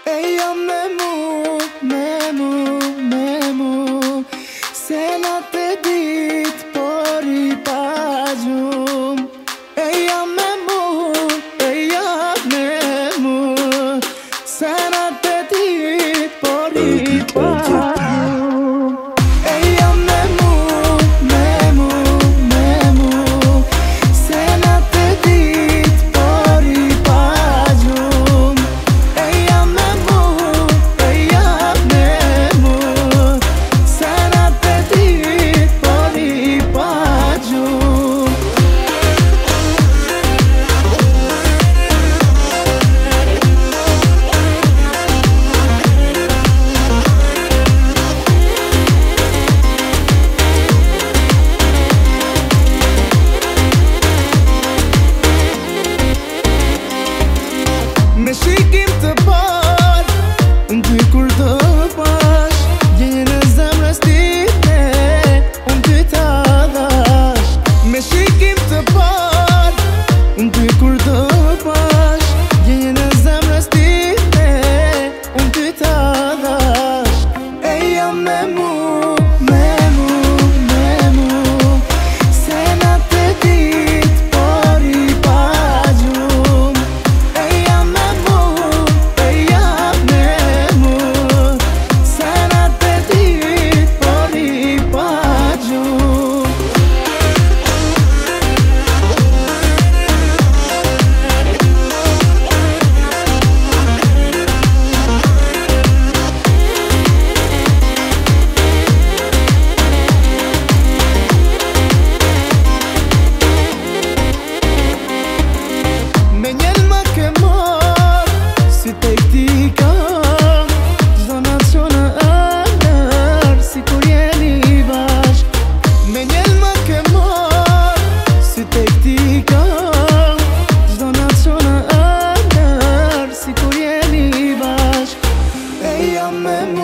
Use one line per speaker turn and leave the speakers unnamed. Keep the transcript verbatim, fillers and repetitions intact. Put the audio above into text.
E jam me mu, me mu, me mu Se në të dit, por i pa gjum E jam me mu, e jam me mu Se në të dit, por i pa gjum E jam me mu, me mu, me mu Se në të dit, por i pa gjum E jam me mu, e jam me mu Se në të dit, por i pa gjum Me shikim të par Unë ty kur të pash Gjenje në zemrës time Unë ty të dhash Me shikim të par Unë ty kur të pash Gjenje në zemrës time Unë ty të dhash E jam me mu, me mu, me mu Se në të dit, por i pa gjum E jam me mu, e jam me mu Se në të dit, por i pa gjum Me njën ma ke marë Si te këti kam Gjdo nacion e ëndër Si kur jeni bashk Me njën ma ke marë Si te këti kam Gjdo nacion e ëndër Si kur jeni bashk E jam me mu